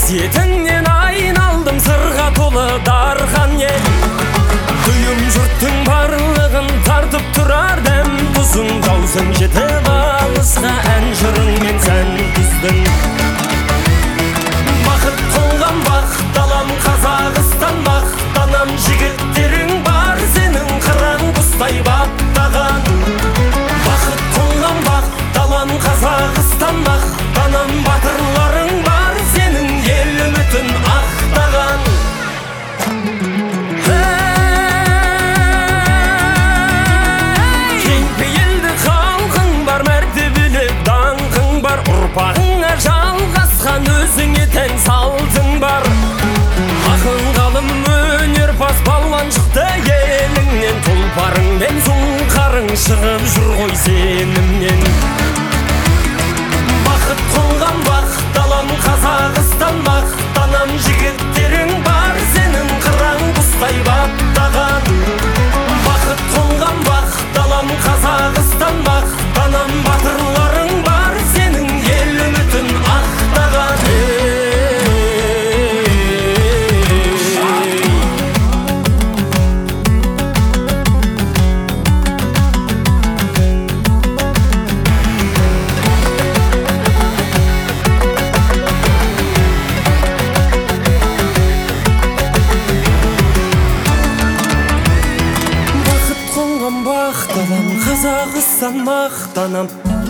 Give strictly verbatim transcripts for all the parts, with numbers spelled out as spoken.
қасиетіңнен айналдым сырға толы дархан ел. Дүйім жұрттың барлығын тартып тұрар дәм тұзың, даусың жетіп алысқа ән жырыңмен сән түздің. Бақыт қонған бақ далам Қазақстан, мақтанам жігіттерің бар сенің қыран құстай баптаған. Бақыт қонған бақ далам Қазақстан, мақтанам батырларың бар сенің ел үмітін ақтаған. Кең пейілді халқың бар, мәртебелі даңқың бар, ұрпағыңа жалғасқан өзіңе тән салтың бар. Ақын ғалым өнерпаз балуан шықты еліңнен, тұлпарың мен сұңқарың шығып жүр ғой сенімнен. Бақыт қонған бақ далам Қазақстан, мақтанам жігіттерің бар сенің қыран құстай баптаған. Бақыт қонған бақ далам Қазақстан, мақтанам батырларың бар сенің ел үмітін ақтаған. Далам Қазақстан, мақтанам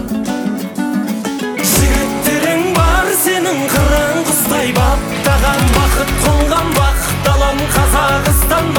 жігіттерің бар сенің қыран құстай баптаған. Бақыт қонған бақ далам Қазақстан,